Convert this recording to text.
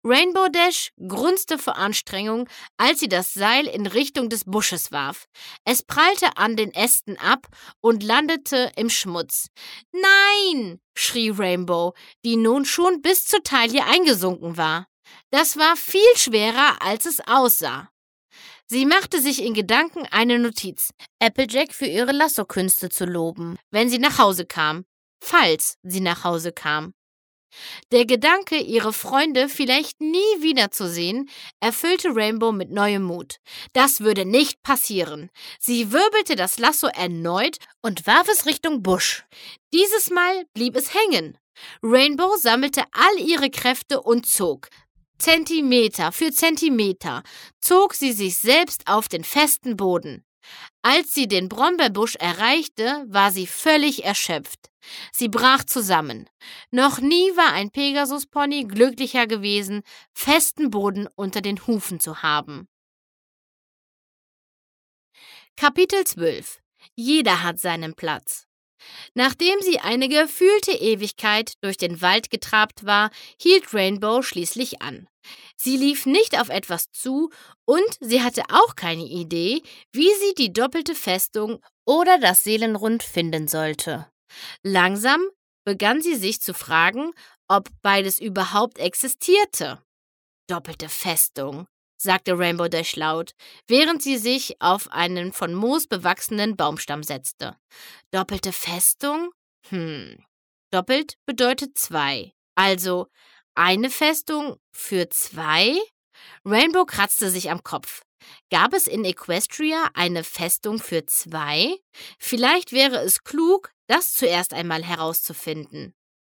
Rainbow Dash grunzte vor Anstrengung, als sie das Seil in Richtung des Busches warf. Es prallte an den Ästen ab und landete im Schmutz. »Nein«, schrie Rainbow, die nun schon bis zur Taille eingesunken war. Das war viel schwerer, als es aussah. Sie machte sich in Gedanken eine Notiz, Applejack für ihre Lasso-Künste zu loben, wenn sie nach Hause kam, falls sie nach Hause kam. Der Gedanke, ihre Freunde vielleicht nie wiederzusehen, erfüllte Rainbow mit neuem Mut. Das würde nicht passieren. Sie wirbelte das Lasso erneut und warf es Richtung Busch. Dieses Mal blieb es hängen. Rainbow sammelte all ihre Kräfte und zog. Zentimeter für Zentimeter zog sie sich selbst auf den festen Boden. Als sie den Brombeerbusch erreichte, war sie völlig erschöpft. Sie brach zusammen. Noch nie war ein Pegasus-Pony glücklicher gewesen, festen Boden unter den Hufen zu haben. Kapitel 12. Jeder hat seinen Platz. Nachdem sie eine gefühlte Ewigkeit durch den Wald getrabt war, hielt Rainbow schließlich an. Sie lief nicht auf etwas zu und sie hatte auch keine Idee, wie sie die doppelte Festung oder das Seelenrund finden sollte. Langsam begann sie sich zu fragen, ob beides überhaupt existierte. Doppelte Festung, sagte Rainbow Dash laut, während sie sich auf einen von Moos bewachsenen Baumstamm setzte. Doppelte Festung? Doppelt bedeutet 2. Also eine Festung für 2? Rainbow kratzte sich am Kopf. Gab es in Equestria eine Festung für 2? Vielleicht wäre es klug, das zuerst einmal herauszufinden.